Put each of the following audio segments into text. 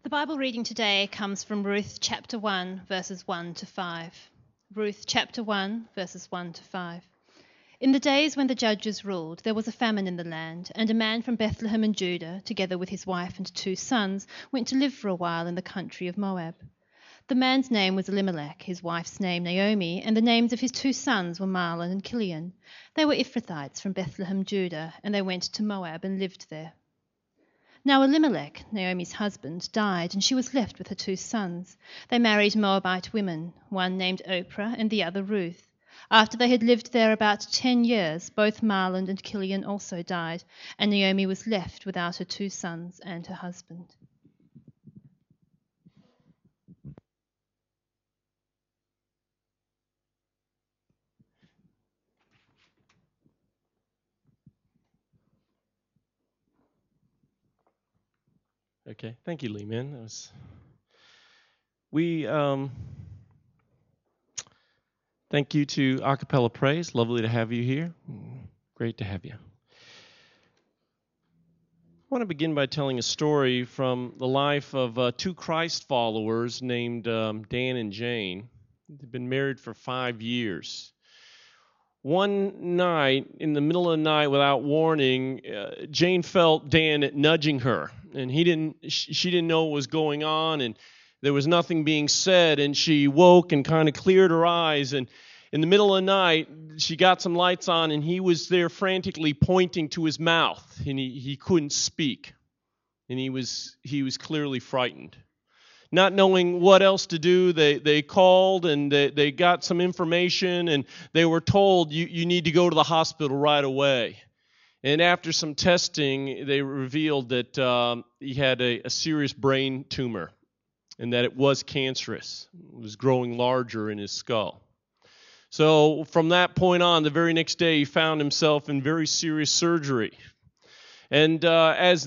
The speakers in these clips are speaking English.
The Bible reading today comes from Ruth chapter 1, verses 1 to 5. Ruth chapter 1, verses 1 to 5. In the days when the judges ruled, there was a famine in the land, and a man from Bethlehem in Judah, together with his wife and 2 sons, went to live for a while in the country of Moab. The man's name was Elimelech, his wife's name Naomi, and the names of his 2 sons were Mahlon and Chilion. They were Ephrathites from Bethlehem, Judah, and they went to Moab and lived there. Now Elimelech, Naomi's husband, died, and she was left with her 2 sons. They married Moabite women, one named Oprah and the other Ruth. After they had lived there about 10 years, both Mahlon and Chilion also died, and Naomi was left without her 2 sons and her husband. Okay, thank you, Lee, man. Thank you to Acapella Praise. Lovely to have you here. Great to have you. I want to begin by telling a story from the life of 2 Christ followers named Dan and Jane. They've been married for 5 years. One night, in the middle of the night, without warning, Jane felt Dan nudging her, and she didn't know what was going on, and there was nothing being said, and she woke and kind of cleared her eyes, and in the middle of the night, she got some lights on, and he was there frantically pointing to his mouth, and he couldn't speak, and he was clearly frightened. Not knowing what else to do, they called and they got some information, and they were told, you need to go to the hospital right away. And after some testing, they revealed that he had a serious brain tumor and that it was cancerous. It was growing larger in his skull. So from that point on, the very next day, he found himself in very serious surgery. And as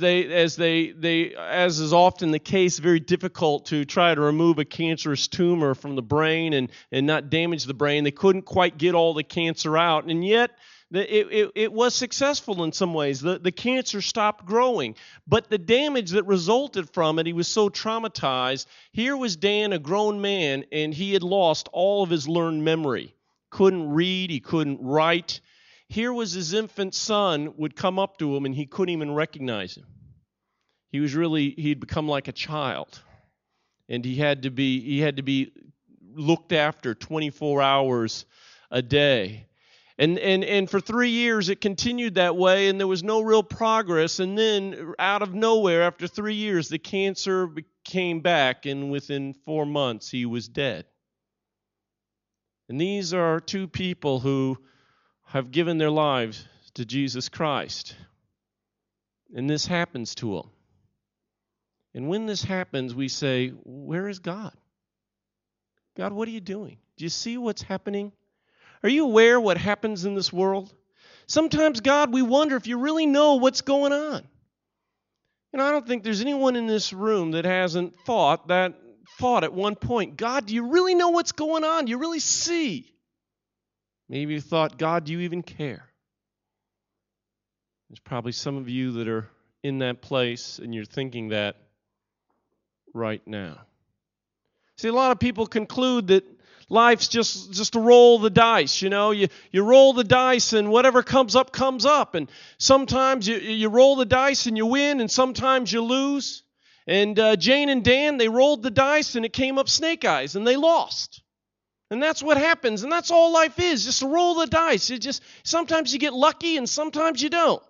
is often the case, very difficult to try to remove a cancerous tumor from the brain and not damage the brain. They couldn't quite get all the cancer out, and yet it was successful in some ways. The cancer stopped growing, but the damage that resulted from it, he was so traumatized. Here was Dan, a grown man, and he had lost all of his learned memory. Couldn't read, he couldn't write. Here was his infant son would come up to him, and he couldn't even recognize him. He'd become like a child, and he had to be looked after 24 hours a day. And for 3 years it continued that way, and there was no real progress. And then out of nowhere, after 3 years, the cancer came back, and within 4 months he was dead. And these are 2 people who have given their lives to Jesus Christ. And this happens to them. And when this happens, we say, where is God? God, what are you doing? Do you see what's happening? Are you aware what happens in this world? Sometimes, God, we wonder if you really know what's going on. And I don't think there's anyone in this room that hasn't thought at one point, God, do you really know what's going on? Do you really see? Maybe you thought, God, do you even care? There's probably some of you that are in that place, and you're thinking that right now. See, a lot of people conclude that life's just to roll the dice. You know, you roll the dice, and whatever comes up, comes up. And sometimes you roll the dice and you win, and sometimes you lose. And Jane and Dan, they rolled the dice, and it came up snake eyes, and they lost. And that's what happens, and that's all life is, just to roll the dice. Sometimes you get lucky, and sometimes you don't.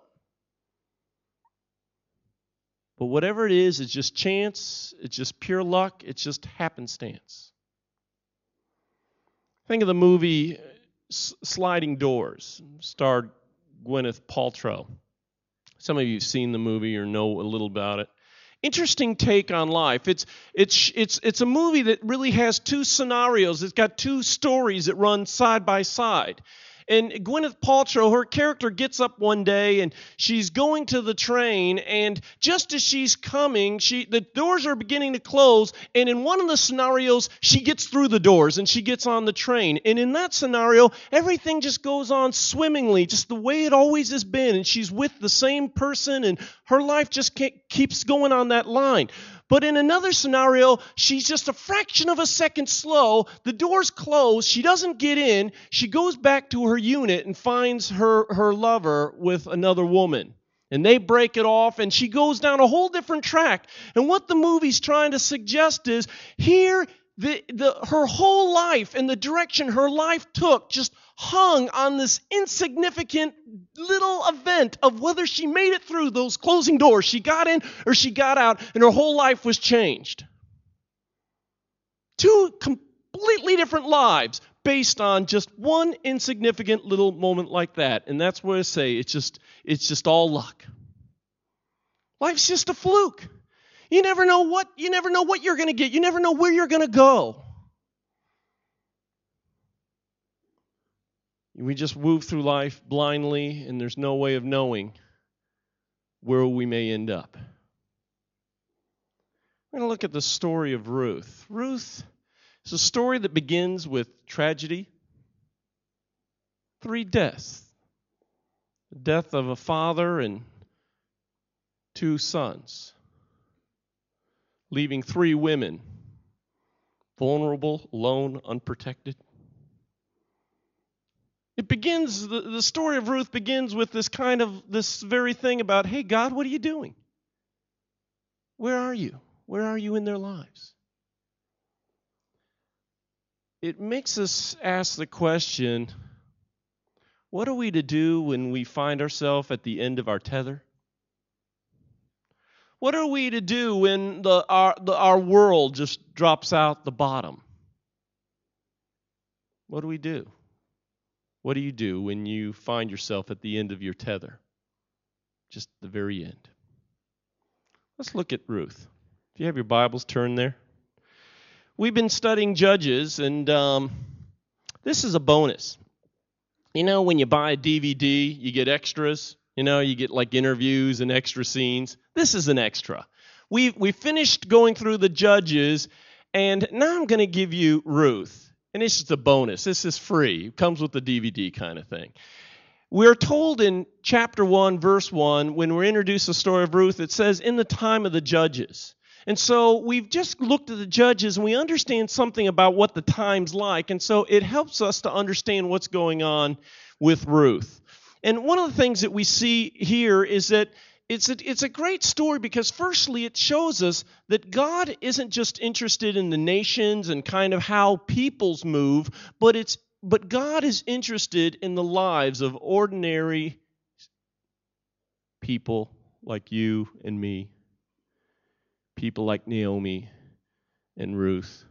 But whatever it is, it's just chance, it's just pure luck, it's just happenstance. Think of the movie Sliding Doors, starred Gwyneth Paltrow. Some of you have seen the movie or know a little about it. Interesting take on life. It's a movie that really has 2 scenarios. It's got 2 stories that run side by side. And Gwyneth Paltrow, her character gets up one day, and she's going to the train, and just as she's coming, the doors are beginning to close, and in one of the scenarios, she gets through the doors, and she gets on the train. And in that scenario, everything just goes on swimmingly, just the way it always has been, and she's with the same person, and her life just keeps going on that line. But in another scenario, she's just a fraction of a second slow. The door's closed. She doesn't get in. She goes back to her unit and finds her lover with another woman. And they break it off, and she goes down a whole different track. And what the movie's trying to suggest is here, her whole life and the direction her life took just hung on this insignificant little event of whether she made it through those closing doors. She got in or she got out, and her whole life was changed. Two completely different lives based on just one insignificant little moment like that. And that's what I say, it's just all luck. Life's just a fluke. You never know what you're going to get. You never know where you're going to go. We just move through life blindly, and there's no way of knowing where we may end up. We're going to look at the story of Ruth. Ruth is a story that begins with tragedy. 3 deaths. The death of a father and 2 sons, leaving 3 women, vulnerable, alone, unprotected. It begins, the story of Ruth begins with this very thing about, hey, God, what are you doing? Where are you? Where are you in their lives? It makes us ask the question, what are we to do when we find ourselves at the end of our tether? What are we to do when our world just drops out the bottom? What do we do? What do you do when you find yourself at the end of your tether? Just the very end. Let's look at Ruth. If you have your Bibles, turn there. We've been studying Judges, and this is a bonus. You know, when you buy a DVD, you get extras. You know, you get like interviews and extra scenes. This is an extra. We finished going through the Judges, and now I'm going to give you Ruth. And it's just a bonus. This is free. It comes with the DVD kind of thing. We're told in chapter 1, verse 1, when we're introduced to the story of Ruth, it says, in the time of the Judges. And so we've just looked at the Judges, and we understand something about what the time's like. And so it helps us to understand what's going on with Ruth. And one of the things that we see here is that it's a great story because firstly it shows us that God isn't just interested in the nations and kind of how peoples move, but God is interested in the lives of ordinary people like you and me, people like Naomi and Ruth.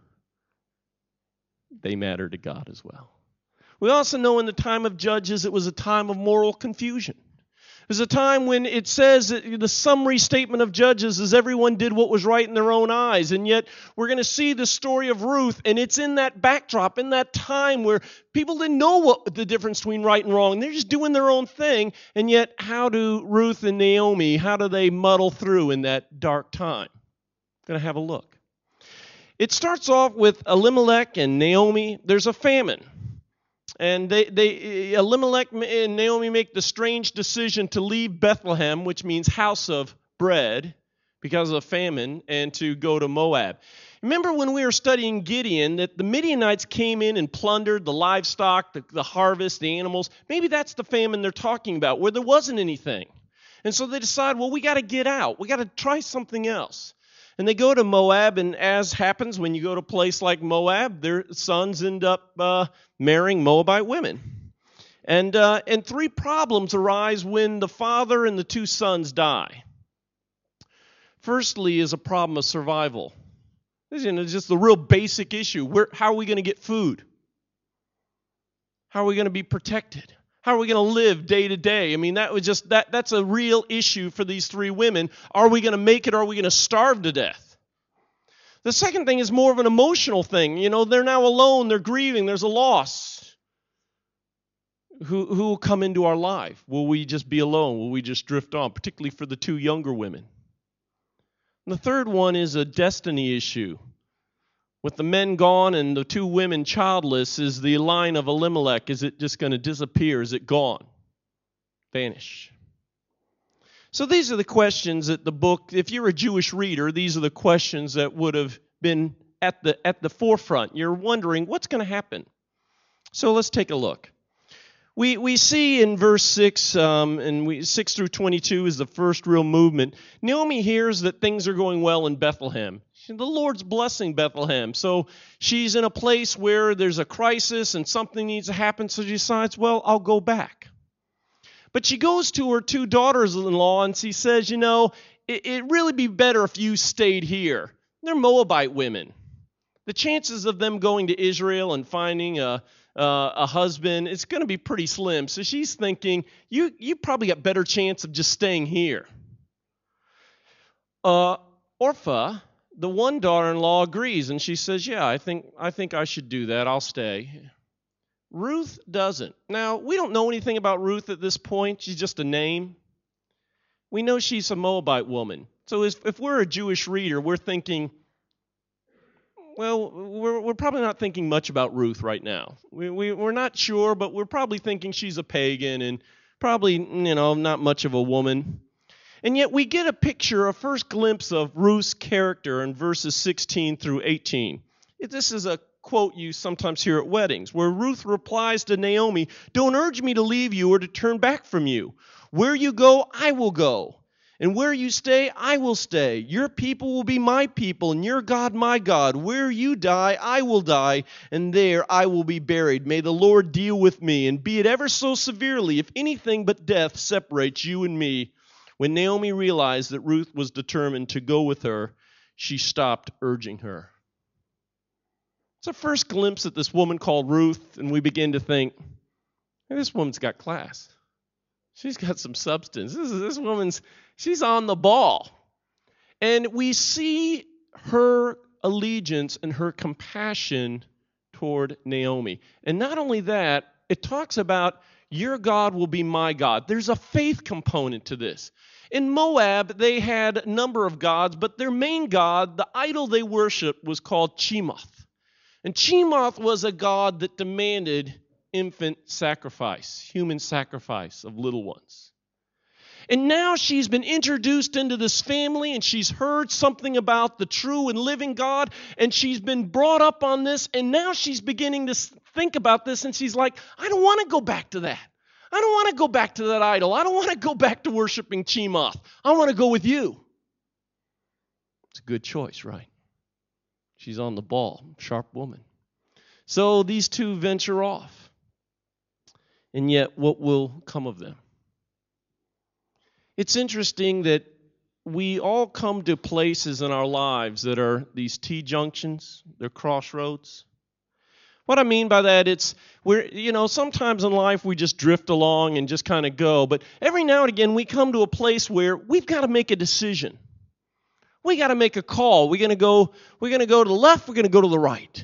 They matter to God as well. We also know in the time of Judges it was a time of moral confusion. It was a time when it says that the summary statement of Judges is everyone did what was right in their own eyes. And yet we're going to see the story of Ruth, and it's in that backdrop, in that time where people didn't know what the difference between right and wrong. They're just doing their own thing. And yet how do Ruth and Naomi, how do they muddle through in that dark time? We're going to have a look. It starts off with Elimelech and Naomi. There's a famine. And Elimelech and Naomi make the strange decision to leave Bethlehem, which means house of bread, because of famine, and to go to Moab. Remember when we were studying Gideon that the Midianites came in and plundered the livestock, the harvest, the animals. Maybe that's the famine they're talking about, where there wasn't anything. And so they decide, well, we got to get out. We got to try something else. And they go to Moab, and as happens when you go to a place like Moab, their sons end up marrying Moabite women. And 3 problems arise when the father and the 2 sons die. Firstly is a problem of survival. It's just the real basic issue. How are we going to get food? How are we going to be protected? How are we going to live day to day? I mean, that's a real issue for these 3 women. Are we going to make it or are we going to starve to death? The second thing is more of an emotional thing. You know, they're now alone, they're grieving, there's a loss. Who will come into our life? Will we just be alone? Will we just drift on, particularly for the 2 younger women? And the third one is a destiny issue. With the men gone and the 2 women childless, is the line of Elimelech, is it just going to disappear? Is it gone? Vanish. So these are the questions that the book, if you're a Jewish reader, these are the questions that would have been at the forefront. You're wondering, what's going to happen? So let's take a look. We see in verse 6, 6 through 22 is the first real movement. Naomi hears that things are going well in Bethlehem. The Lord's blessing Bethlehem. So she's in a place where there's a crisis and something needs to happen, so she decides, well, I'll go back. But she goes to her 2 daughters-in-law and she says, it'd really be better if you stayed here. They're Moabite women. The chances of them going to Israel and finding a husband, it's going to be pretty slim. So she's thinking, you probably got better chance of just staying here. Orpah, the one daughter-in-law, agrees, and she says, yeah, I think I should do that. I'll stay. Ruth doesn't. Now, we don't know anything about Ruth at this point. She's just a name. We know she's a Moabite woman. So if we're a Jewish reader, we're thinking, well, we're probably not thinking much about Ruth right now. We're not sure, but we're probably thinking she's a pagan and probably, not much of a woman. And yet we get a first glimpse of Ruth's character in verses 16 through 18. This is a quote you sometimes hear at weddings, where Ruth replies to Naomi, "Don't urge me to leave you or to turn back from you. Where you go, I will go. And where you stay, I will stay. Your people will be my people, and your God my God. Where you die, I will die, and there I will be buried. May the Lord deal with me, and be it ever so severely, if anything but death separates you and me." When Naomi realized that Ruth was determined to go with her, she stopped urging her. It's a first glimpse at this woman called Ruth, and we begin to think, hey, this woman's got class. She's got some substance. This woman's, she's on the ball. And we see her allegiance and her compassion toward Naomi. And not only that, it talks about your God will be my God. There's a faith component to this. In Moab, they had a number of gods, but their main god, the idol they worshiped, was called Chemoth. And Chemoth was a god that demanded infant sacrifice, human sacrifice of little ones. And now she's been introduced into this family, and she's heard something about the true and living God, and she's been brought up on this, and now she's beginning to think about this, and she's like, I don't want to go back to that. I don't want to go back to that idol. I don't want to go back to worshiping Chemoth. I want to go with you. It's a good choice, right? She's on the ball, sharp woman. So these two venture off. And yet, what will come of them? It's interesting that we all come to places in our lives that are these T-junctions, they're crossroads. What I mean by that, it's sometimes in life we just drift along and just kind of go, but every now and again we come to a place where we've got to make a decision. We got to make a call. We're going to go to the left, we're going to go to the right.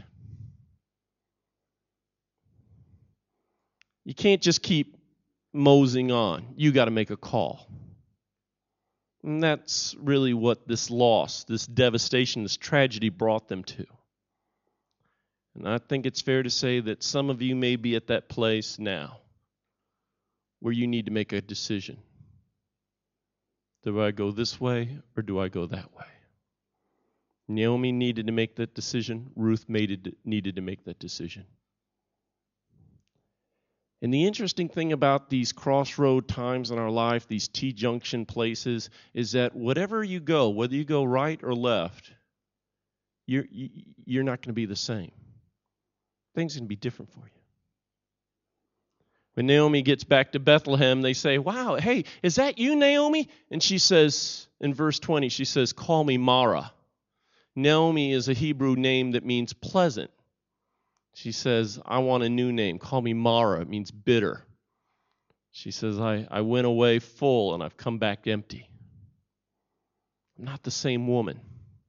You can't just keep moseying on. You got to make a call. And that's really what this loss, this devastation, this tragedy brought them to. And I think it's fair to say that some of you may be at that place now where you need to make a decision. Do I go this way or do I go that way? Naomi needed to make that decision. Ruth needed to make that decision. And the interesting thing about these crossroad times in our life, these T-junction places, is that whatever you go, whether you go right or left, you're not going to be the same. Things are going to be different for you. When Naomi gets back to Bethlehem, they say, wow, hey, is that you, Naomi? And she says, in verse 20, she says, call me Mara. Naomi is a Hebrew name that means pleasant. She says, I want a new name. Call me Mara. It means bitter. She says, I went away full and I've come back empty. I'm not the same woman.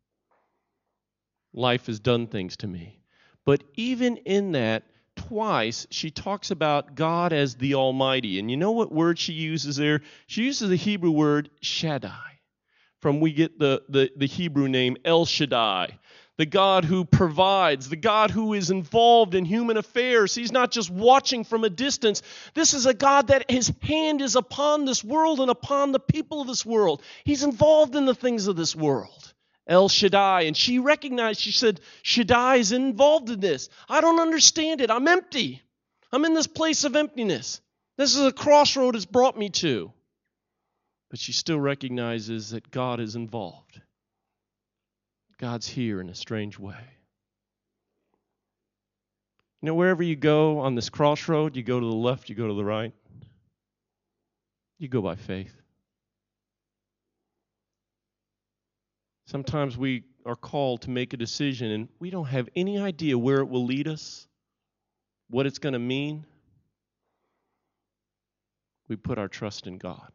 Life has done things to me. But even in that, twice she talks about God as the Almighty. And you know what word she uses there? She uses the Hebrew word Shaddai. From we get the Hebrew name El Shaddai. the God who provides, the God who is involved in human affairs. He's not just watching from a distance. This is a God that his hand is upon this world and upon the people of this world. He's involved in the things of this world. El Shaddai. And she recognized, she said, Shaddai is involved in this. I don't understand it. I'm empty. I'm in this place of emptiness. This is a crossroad it's brought me to. But she still recognizes that God is involved. God's here in a strange way. You know, wherever you go on this crossroad, you go to the left, you go to the right. You go by faith. Sometimes we are called to make a decision and we don't have any idea where it will lead us, what it's going to mean. We put our trust in God.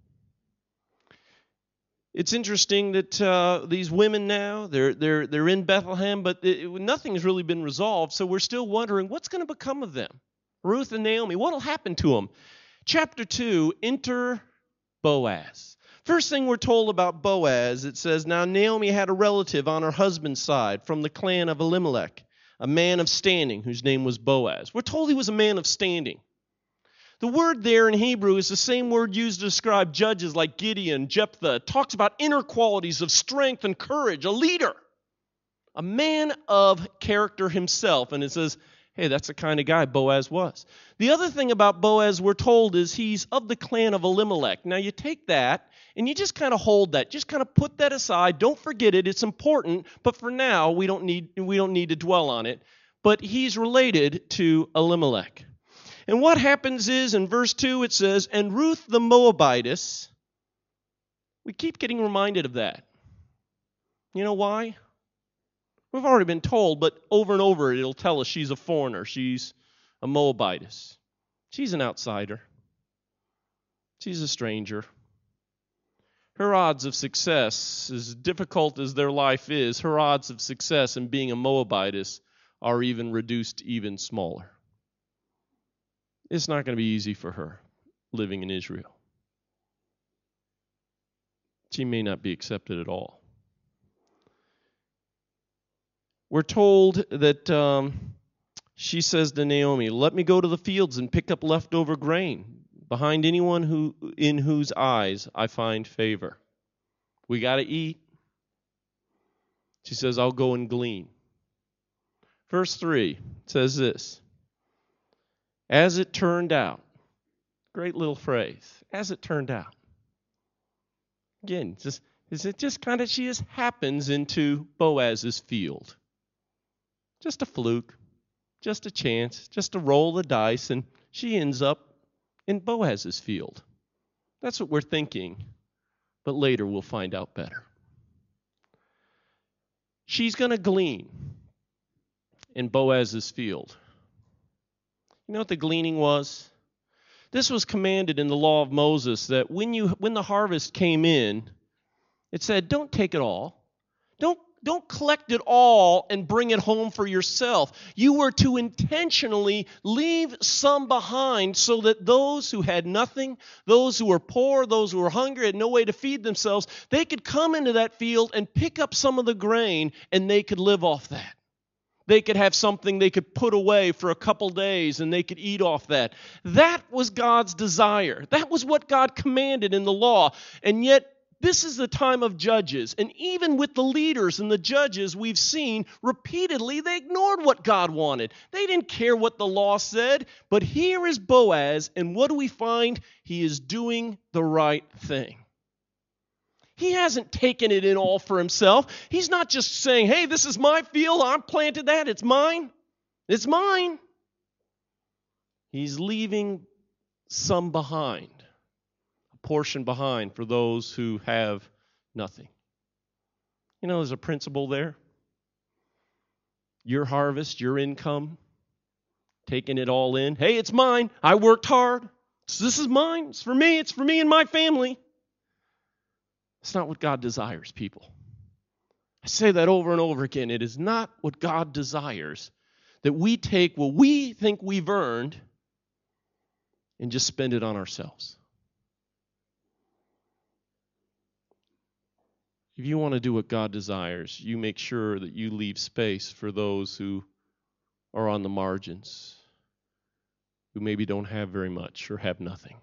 It's interesting that these women now, they're in Bethlehem, but nothing's really been resolved, so we're still wondering what's going to become of them. Ruth and Naomi, what will happen to them? Chapter 2, enter Boaz. First thing we're told about Boaz, it says, now Naomi had a relative on her husband's side from the clan of Elimelech, a man of standing whose name was Boaz. We're told he was a man of standing. The word there in Hebrew is the same word used to describe judges like Gideon, Jephthah. It talks about inner qualities of strength and courage, a leader, a man of character himself. And it says, hey, that's the kind of guy Boaz was. The other thing about Boaz, we're told, is he's of the clan of Elimelech. Now you take that and you just kind of hold that. Just kind of put that aside. Don't forget it. It's important. But for now, we don't need to dwell on it. But he's related to Elimelech. And what happens is, in verse 2, it says, and Ruth the Moabitess, we keep getting reminded of that. You know why? We've already been told, but over and over it'll tell us she's a foreigner. She's a Moabitess. She's an outsider. She's a stranger. Her odds of success, as difficult as their life is, her odds of success in being a Moabitess are even reduced even smaller. It's not going to be easy for her living in Israel. She may not be accepted at all. We're told that she says to Naomi, let me go to the fields and pick up leftover grain behind anyone in whose eyes I find favor. We got to eat. She says, I'll go and glean. Verse 3 says this. As it turned out, great little phrase, as it turned out. Again, she just happens into Boaz's field. Just a fluke, just a chance, just a roll of the dice, and she ends up in Boaz's field. That's what we're thinking, but later we'll find out better. She's going to glean in Boaz's field. You know what the gleaning was? This was commanded in the law of Moses that when the harvest came in, it said, don't take it all. Don't collect it all and bring it home for yourself. You were to intentionally leave some behind so that those who had nothing, those who were poor, those who were hungry, had no way to feed themselves, they could come into that field and pick up some of the grain and they could live off that. They could have something they could put away for a couple days and they could eat off that. That was God's desire. That was what God commanded in the law. And yet, this is the time of judges. And even with the leaders and the judges we've seen repeatedly, they ignored what God wanted. They didn't care what the law said. But here is Boaz, and what do we find? He is doing the right thing. He hasn't taken it in all for himself. He's not just saying, hey, this is my field. I planted that. It's mine. It's mine. He's leaving some behind, a portion behind for those who have nothing. You know, there's a principle there. Your harvest, your income, taking it all in. Hey, it's mine. I worked hard. So this is mine. It's for me. It's for me and my family. It's not what God desires, people. I say that over and over again. It is not what God desires, that we take what we think we've earned and just spend it on ourselves. If you want to do what God desires, you make sure that you leave space for those who are on the margins, who maybe don't have very much or have nothing.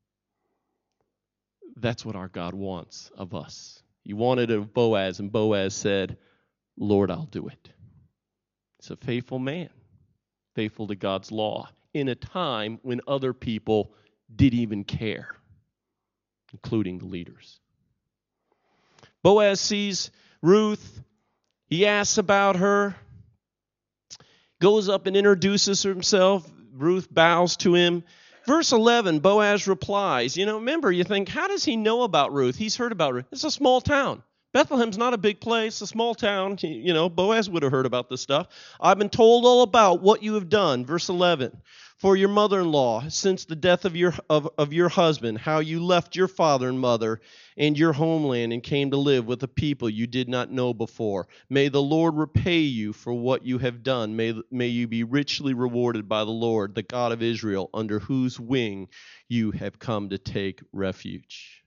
That's what our God wants of us. He wanted it of Boaz, and Boaz said, Lord, I'll do it. He's a faithful man, faithful to God's law, in a time when other people didn't even care, including the leaders. Boaz sees Ruth. He asks about her, goes up and introduces himself. Ruth bows to him. Verse 11, Boaz replies. Remember, you think, how does he know about Ruth? He's heard about Ruth. It's a small town. Bethlehem's not a big place, a small town. Boaz would have heard about this stuff. I've been told all about what you have done. Verse 11, for your mother-in-law, since the death of your husband, how you left your father and mother and your homeland and came to live with a people you did not know before. May the Lord repay you for what you have done. May you be richly rewarded by the Lord, the God of Israel, under whose wing you have come to take refuge.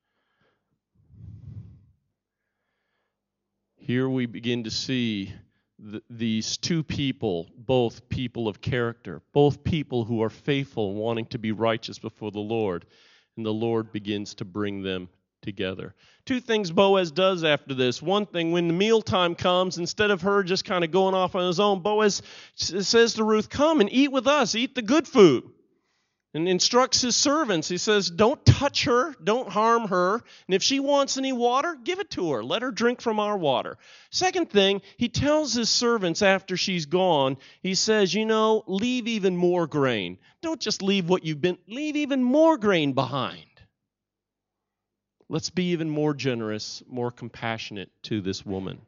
Here we begin to see these two people, both people of character, both people who are faithful, wanting to be righteous before the Lord, and the Lord begins to bring them together. Two things Boaz does after this. One thing, when the mealtime comes, instead of her just kind of going off on his own, Boaz says to Ruth, come and eat with us, eat the good food. And instructs his servants. He says, don't touch her, don't harm her. And if she wants any water, give it to her. Let her drink from our water. Second thing, he tells his servants after she's gone, he says, leave even more grain. Don't just leave what you've been, leave even more grain behind. Let's be even more generous, more compassionate to this woman.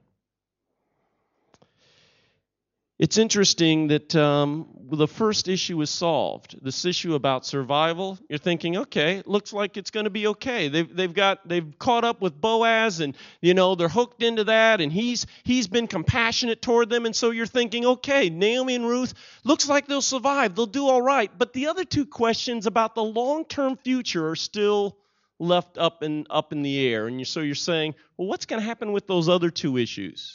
It's interesting that the first issue is solved. This issue about survival, you're thinking, okay, it looks like it's going to be okay. They've caught up with Boaz, and they're hooked into that, and he's been compassionate toward them, and so you're thinking, okay, Naomi and Ruth, looks like they'll survive, they'll do all right. But the other two questions about the long-term future are still left up in the air, and so you're saying, well, what's going to happen with those other two issues?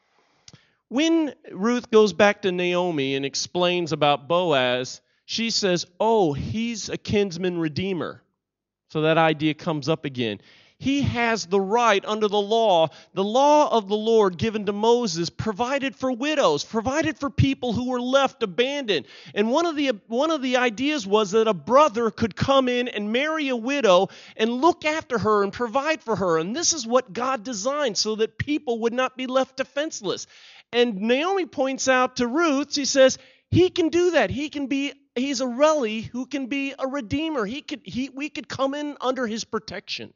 When Ruth goes back to Naomi and explains about Boaz, she says, oh, he's a kinsman redeemer. So that idea comes up again. He has the right under the law of the Lord given to Moses, provided for widows, provided for people who were left abandoned. And one of the ideas was that a brother could come in and marry a widow and look after her and provide for her. And this is what God designed so that people would not be left defenseless. And Naomi points out to Ruth, she says, he can do that. He's a Reli who can be a redeemer. We could come in under his protection.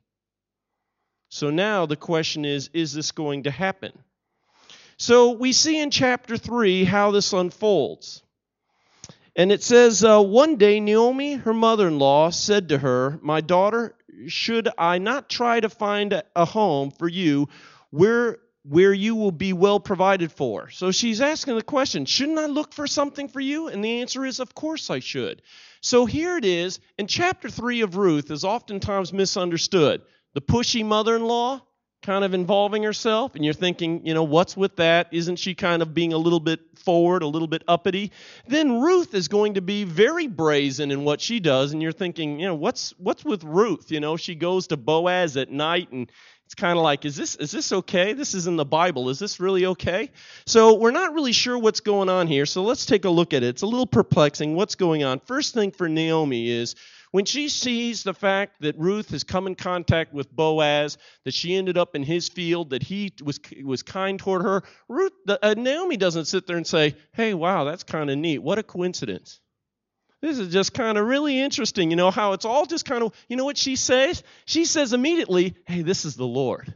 So now the question is this going to happen? So we see in chapter 3 how this unfolds. And it says, one day Naomi, her mother-in-law, said to her, my daughter, should I not try to find a home for you where you will be well provided for? So she's asking the question, shouldn't I look for something for you? And the answer is, of course I should. So here it is, and chapter 3 of Ruth is oftentimes misunderstood. The pushy mother-in-law kind of involving herself, and you're thinking, what's with that? Isn't she kind of being a little bit forward, a little bit uppity? Then Ruth is going to be very brazen in what she does, and you're thinking, what's with Ruth? She goes to Boaz at night, and it's kind of like, is this okay? This is in the Bible. Is this really okay? So we're not really sure what's going on here, so let's take a look at it. It's a little perplexing. What's going on? First thing for Naomi is, when she sees the fact that Ruth has come in contact with Boaz, that she ended up in his field, that he was kind toward her, Naomi doesn't sit there and say, hey, wow, that's kind of neat. What a coincidence. This is just kind of really interesting, how it's all just kind of, what she says? She says immediately, hey, this is the Lord.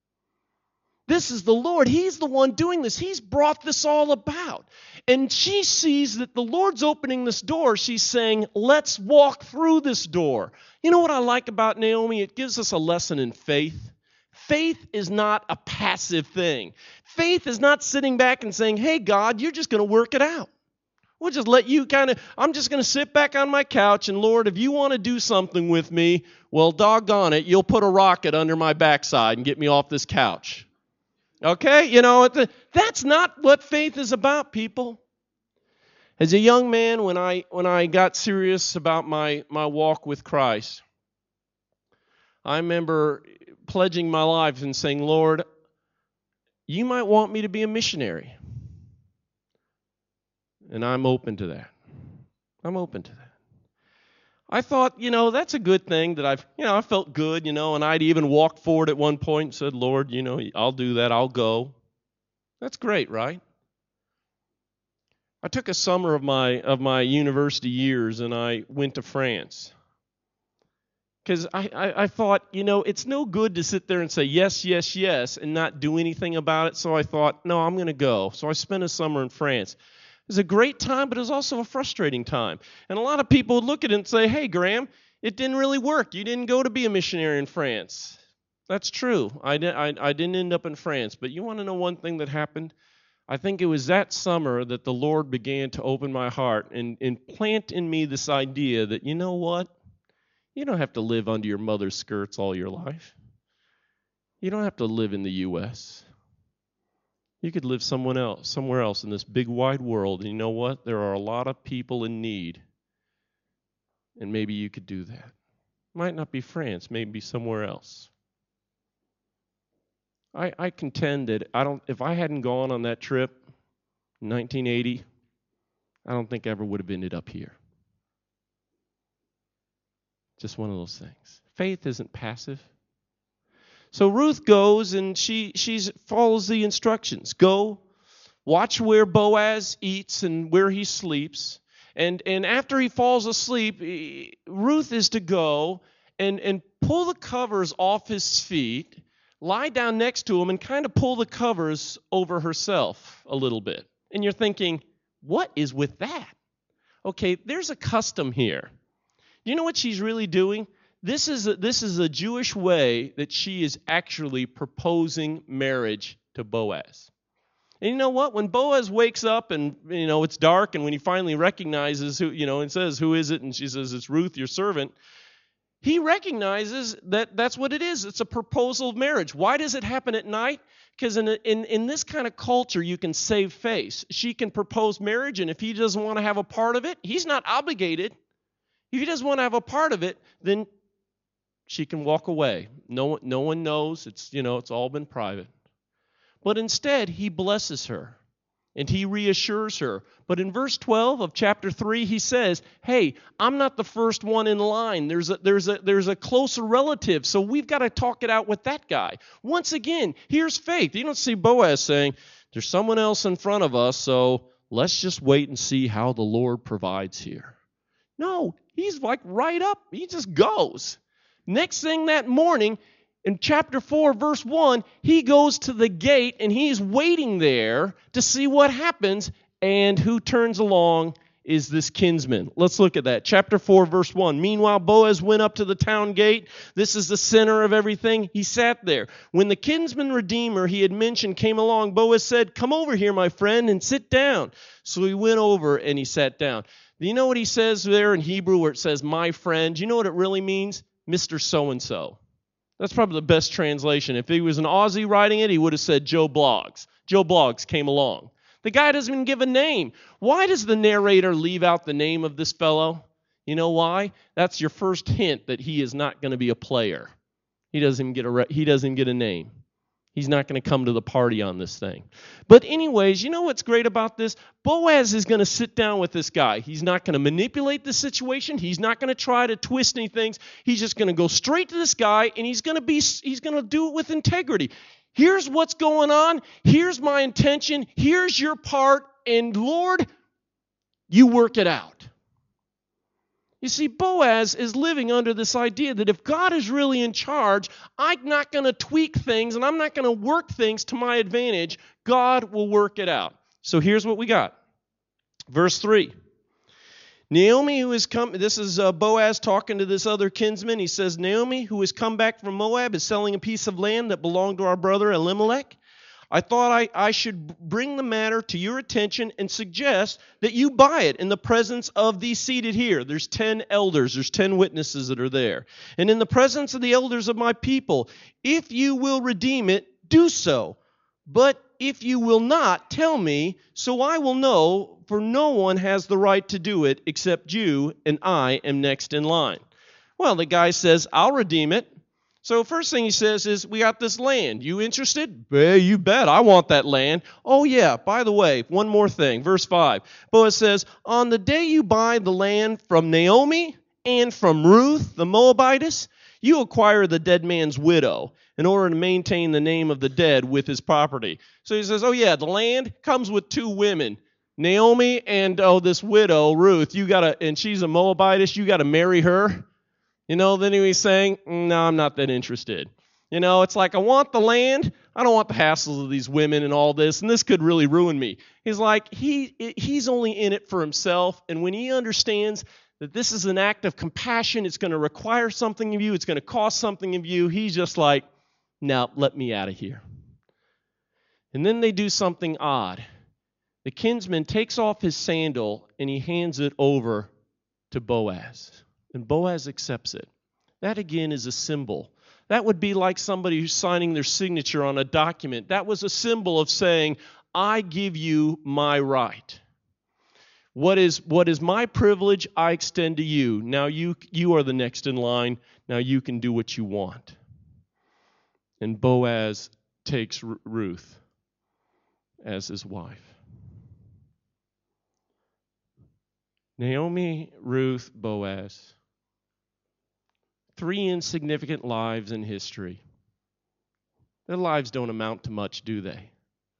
This is the Lord. He's the one doing this. He's brought this all about. And she sees that the Lord's opening this door. She's saying, let's walk through this door. You know what I like about Naomi? It gives us a lesson in faith. Faith is not a passive thing. Faith is not sitting back and saying, hey, God, you're just going to work it out. We'll just let you I'm just going to sit back on my couch, and Lord, if you want to do something with me, well, doggone it, you'll put a rocket under my backside and get me off this couch. Okay? That's not what faith is about, people. As a young man, when I got serious about my walk with Christ, I remember pledging my life and saying, Lord, you might want me to be a missionary. And I'm open to that. I'm open to that. I thought, that's a good thing that I felt good, and I'd even walked forward at one point and said, Lord, I'll do that, I'll go. That's great, right? I took a summer of my university years and I went to France. Because I thought, it's no good to sit there and say yes, yes, yes, and not do anything about it. So I thought, no, I'm going to go. So I spent a summer in France. It was a great time, but it was also a frustrating time. And a lot of people would look at it and say, hey, Graham, it didn't really work. You didn't go to be a missionary in France. That's true. I didn't end up in France. But you want to know one thing that happened? I think it was that summer that the Lord began to open my heart and plant in me this idea that, you know what? You don't have to live under your mother's skirts all your life. You don't have to live in the U.S. You could live somewhere else in this big wide world. And you know what? There are a lot of people in need. And maybe you could do that. Might not be France, maybe somewhere else. I contend that if I hadn't gone on that trip in 1980, I don't think I ever would have ended up here. Just one of those things. Faith isn't passive. So Ruth goes and she follows the instructions. Go, watch where Boaz eats and where he sleeps. And after he falls asleep, Ruth is to go and pull the covers off his feet, lie down next to him, and kind of pull the covers over herself a little bit. And you're thinking, what is with that? Okay, there's a custom here. You know what she's really doing? This is a Jewish way that she is actually proposing marriage to Boaz. And you know what? When Boaz wakes up and, it's dark, and when he finally recognizes who, and says, who is it? And she says, it's Ruth, your servant. He recognizes that that's what it is. It's a proposal of marriage. Why does it happen at night? Because in this kind of culture, you can save face. She can propose marriage, and if he doesn't want to have a part of it, he's not obligated. If he doesn't want to have a part of it, then she can walk away. No one knows. It's all been private. But instead, he blesses her, and he reassures her. But in verse 12 of chapter 3, he says, hey, I'm not the first one in line. There's a closer relative, so we've got to talk it out with that guy. Once again, here's faith. You don't see Boaz saying, there's someone else in front of us, so let's just wait and see how the Lord provides here. No, he's like right up. He just goes. Next thing that morning, in chapter 4, verse 1, he goes to the gate and he's waiting there to see what happens. And who turns along is this kinsman. Let's look at that. Chapter 4, verse 1. Meanwhile, Boaz went up to the town gate. This is the center of everything. He sat there. When the kinsman redeemer he had mentioned came along, Boaz said, come over here, my friend, and sit down. So he went over and he sat down. Do you know what he says there in Hebrew where it says, my friend? Do you know what it really means? Mr. So-and-so. That's probably the best translation. If he was an Aussie writing it, he would have said Joe Bloggs. Joe Bloggs came along. The guy doesn't even give a name. Why does the narrator leave out the name of this fellow? You know why? That's your first hint that he is not going to be a player. He doesn't get a name. He's not going to come to the party on this thing. But anyways, you know what's great about this? Boaz is going to sit down with this guy. He's not going to manipulate the situation. He's not going to try to twist any things. He's just going to go straight to this guy, and he's going to do it with integrity. Here's what's going on. Here's my intention. Here's your part. And Lord, you work it out. You see, Boaz is living under this idea that if God is really in charge, I'm not going to tweak things and I'm not going to work things to my advantage. God will work it out. So here's what we got. Verse 3. Naomi, who has come, this is Boaz talking to this other kinsman. He says, Naomi, who has come back from Moab, is selling a piece of land that belonged to our brother Elimelech. I thought I should bring the matter to your attention and suggest that you buy it in the presence of these seated here. There's 10 elders, there's 10 witnesses that are there. And in the presence of the elders of my people, if you will redeem it, do so. But if you will not, tell me, so I will know, for no one has the right to do it except you, and I am next in line. Well, the guy says, I'll redeem it. So first thing he says is, we got this land. You interested? Yeah, you bet. I want that land. Oh, yeah, by the way, one more thing. Verse 5. Boaz says, on the day you buy the land from Naomi and from Ruth, the Moabitess, you acquire the dead man's widow in order to maintain the name of the dead with his property. So he says, oh, yeah, the land comes with 2 women, Naomi and, this widow, Ruth. And she's a Moabitess. You got to marry her. Then he was saying, no, I'm not that interested. It's like, I want the land. I don't want the hassles of these women and all this, and this could really ruin me. He's like, he's only in it for himself, and when he understands that this is an act of compassion, it's going to require something of you, it's going to cost something of you, he's just like, now let me out of here. And then they do something odd. The kinsman takes off his sandal, and he hands it over to Boaz. And Boaz accepts it. That again is a symbol. That would be like somebody who's signing their signature on a document. That was a symbol of saying, I give you my right. What is my privilege, I extend to you. Now you are the next in line. Now you can do what you want. And Boaz takes Ruth as his wife. Naomi, Ruth, Boaz. 3 insignificant lives in history. Their lives don't amount to much, do they?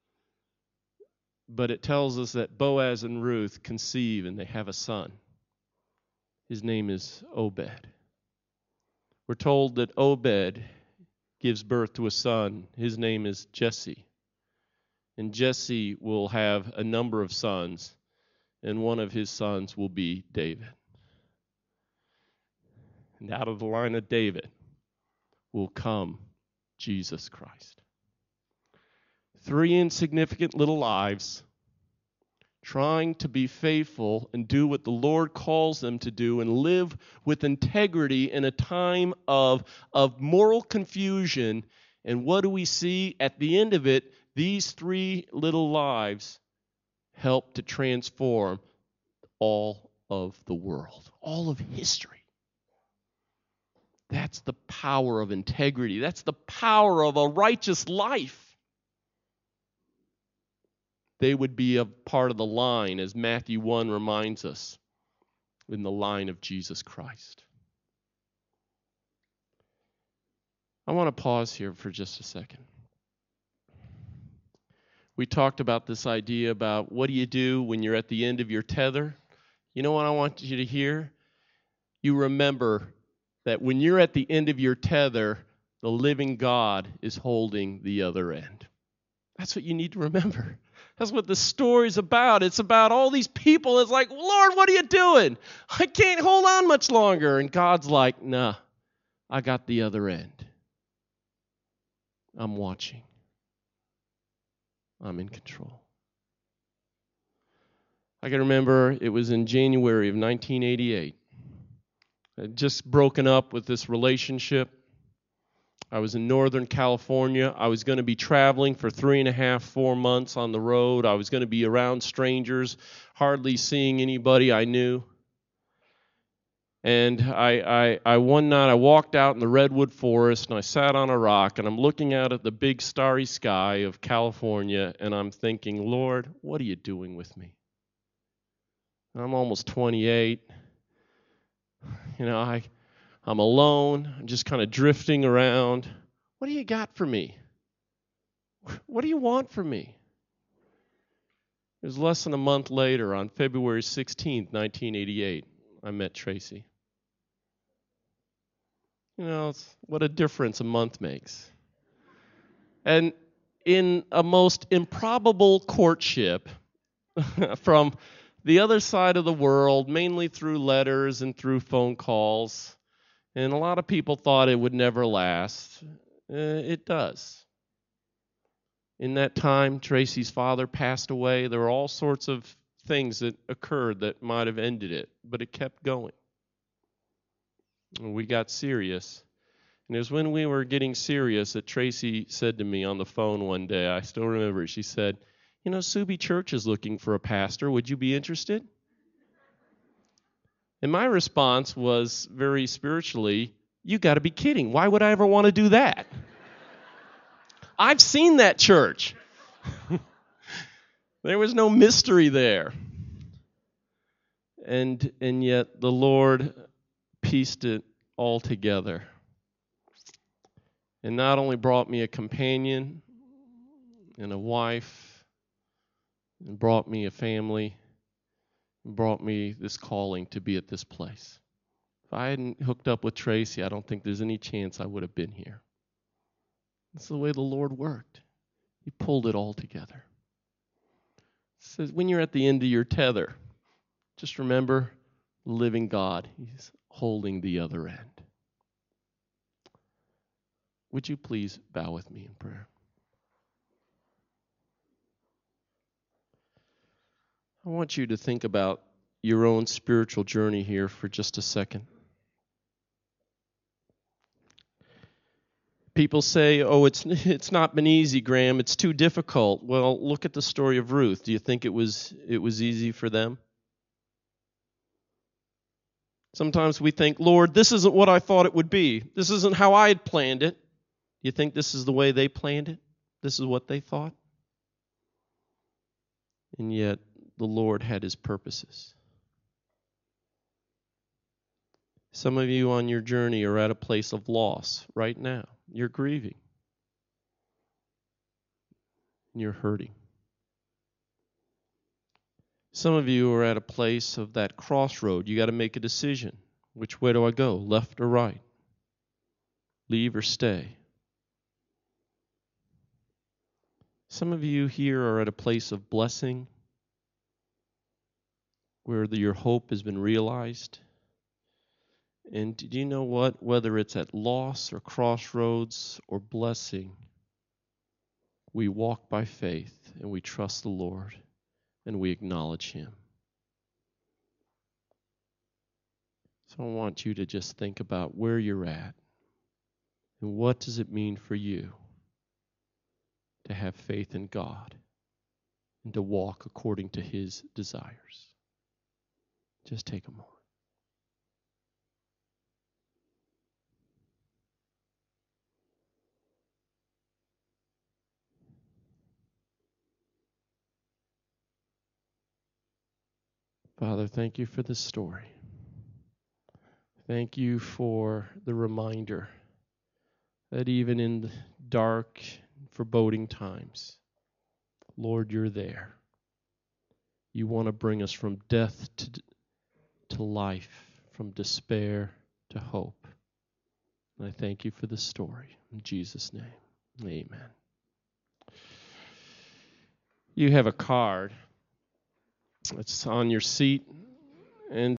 But it tells us that Boaz and Ruth conceive and they have a son. His name is Obed. We're told that Obed gives birth to a son. His name is Jesse. And Jesse will have a number of sons, and one of his sons will be David. And out of the line of David will come Jesus Christ. 3 insignificant little lives trying to be faithful and do what the Lord calls them to do and live with integrity in a time of moral confusion. And what do we see at the end of it? These 3 little lives help to transform all of the world, all of history. That's the power of integrity. That's the power of a righteous life. They would be a part of the line, as Matthew 1 reminds us, in the line of Jesus Christ. I want to pause here for just a second. We talked about this idea about what do you do when you're at the end of your tether? You know what I want you to hear? You remember that when you're at the end of your tether, the living God is holding the other end. That's what you need to remember. That's what the story's about. It's about all these people. It's like, Lord, what are you doing? I can't hold on much longer. And God's like, nah, I got the other end. I'm watching. I'm in control. I can remember it was in January of 1988. I'd just broken up with this relationship. I was in Northern California. I was going to be traveling for 3.5, 4 months on the road. I was going to be around strangers, hardly seeing anybody I knew. And I one night I walked out in the redwood forest and I sat on a rock and I'm looking out at the big starry sky of California and I'm thinking, Lord, what are you doing with me? I'm almost 28. I'm alone. I'm just kind of drifting around. What do you got for me? What do you want from me? It was less than a month later, on February 16th, 1988, I met Tracy. What a difference a month makes. And in a most improbable courtship from the other side of the world, mainly through letters and through phone calls, and a lot of people thought it would never last. It does. In that time, Tracy's father passed away. There were all sorts of things that occurred that might have ended it, but it kept going. And we got serious. And it was when we were getting serious that Tracy said to me on the phone one day, I still remember it, she said, Subi Church is looking for a pastor. Would you be interested? And my response was very spiritually, you got to be kidding. Why would I ever want to do that? I've seen that church. There was no mystery there. And yet the Lord pieced it all together. And not only brought me a companion and a wife, and brought me a family, and brought me this calling to be at this place. If I hadn't hooked up with Tracy, I don't think there's any chance I would have been here. That's the way the Lord worked. He pulled it all together. It says, when you're at the end of your tether, just remember the living God. He's holding the other end. Would you please bow with me in prayer? I want you to think about your own spiritual journey here for just a second. People say, it's not been easy, Graham. It's too difficult. Well, look at the story of Ruth. Do you think it was easy for them? Sometimes we think, Lord, this isn't what I thought it would be. This isn't how I had planned it. Do you think this is the way they planned it? This is what they thought? And yet, the Lord had his purposes. Some of you on your journey are at a place of loss right now. You're grieving. You're hurting. Some of you are at a place of that crossroad. You got to make a decision. Which way do I go? Left or right? Leave or stay? Some of you here are at a place of blessing where your hope has been realized. And do you know what? Whether it's at loss or crossroads or blessing, we walk by faith and we trust the Lord and we acknowledge him. So I want you to just think about where you're at and what does it mean for you to have faith in God and to walk according to his desires. Just take a moment. Father, thank you for this story. Thank you for the reminder that even in dark, foreboding times, Lord, you're there. You want to bring us from death to life, from despair to hope. And I thank you for this story. In Jesus' name, amen. You have a card. It's on your seat. And